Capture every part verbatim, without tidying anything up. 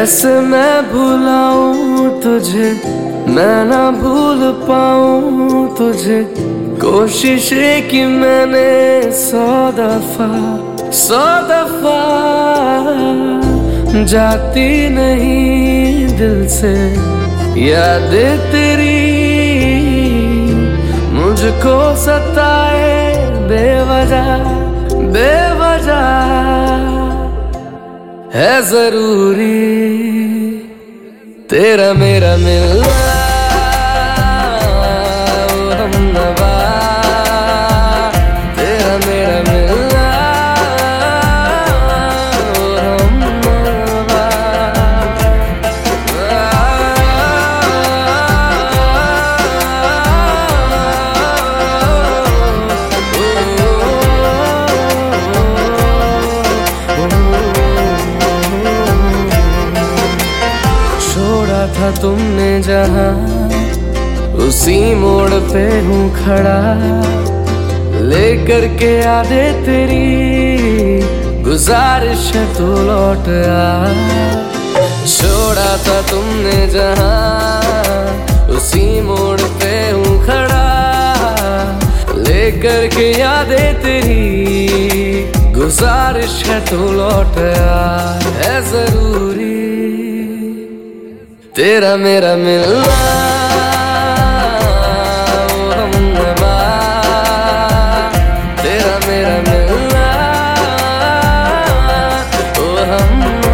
कैसे मैं भुलाऊं तुझे, मैं ना भूल पाऊं तुझे। कोशिश की मैंने सौ दफा सौ दफा, जाती नहीं दिल से याद तेरी। मुझको सताए बेवजह बेवजह, है जरूरी तेरा मेरा मिलना। ओ हमनवा, तेरा मेरा मिलना। ओ हमनवा, छोड़ा था तुमने जहां, उसी मोड़ पे हूँ खड़ा। लेकर के यादें तेरी, गुजारिश है तू लौट आ। छोड़ा था तुमने जहां, उसी मोड़ पे हूँ खड़ा। लेकर के यादें तेरी, गुजारिश है तू लौट आ। है जरूरी तेरा मेरा मिलना। ओ हमनवा, तेरा मेरा मिलना। ओ हमनवा।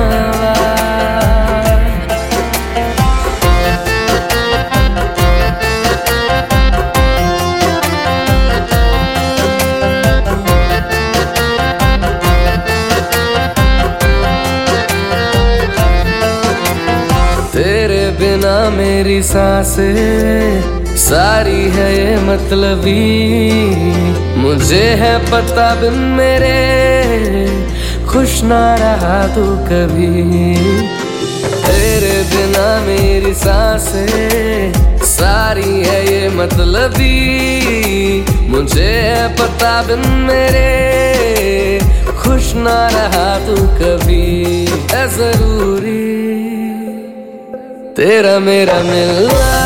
तेरे बिना मेरी सांसें सारी है ये मतलबी। मुझे है पता बिन मेरे खुश ना रहा तू कभी। तेरे बिना मेरी सांसें सारी है ये मतलबी। मुझे है पता बिन मेरे खुश ना रहा तू कभी। है जरूरी तेरा मेरा मिलना।